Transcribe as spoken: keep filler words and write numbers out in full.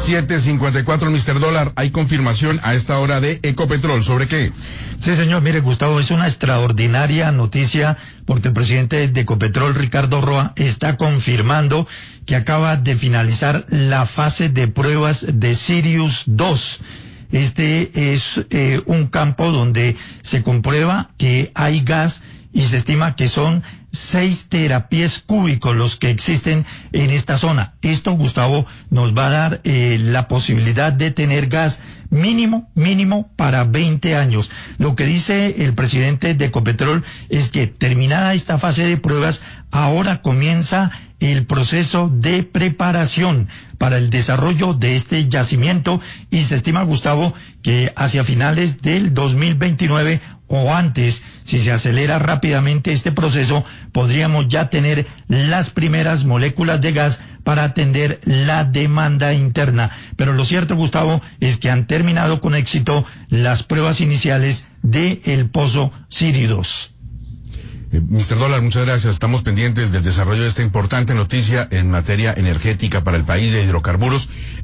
siete cincuenta y cuatro, mister Dólar, hay confirmación a esta hora de Ecopetrol. ¿Sobre qué? Sí, señor. Mire, Gustavo, es una extraordinaria noticia porque el presidente de Ecopetrol, Ricardo Roa, está confirmando que acaba de finalizar la fase de pruebas de Sirius dos. Este es eh, un campo donde se comprueba que hay gas y se estima que son seis terapiés cúbicos los que existen en esta zona. Esto, Gustavo, nos va a dar eh, la posibilidad de tener gas mínimo, mínimo para veinte años. Lo que dice el presidente de Ecopetrol es que terminada esta fase de pruebas, ahora comienza el proceso de preparación para el desarrollo de este yacimiento y se estima, Gustavo, que hacia finales del dos mil veintinueve o antes, si se acelera rápidamente este proceso, podríamos ya tener las primeras moléculas de gas para atender la demanda interna. Pero lo cierto, Gustavo, es que han terminado con éxito las pruebas iniciales del pozo Sirius dos. Eh, mister Dólar, muchas gracias. Estamos pendientes del desarrollo de esta importante noticia en materia energética para el país de hidrocarburos.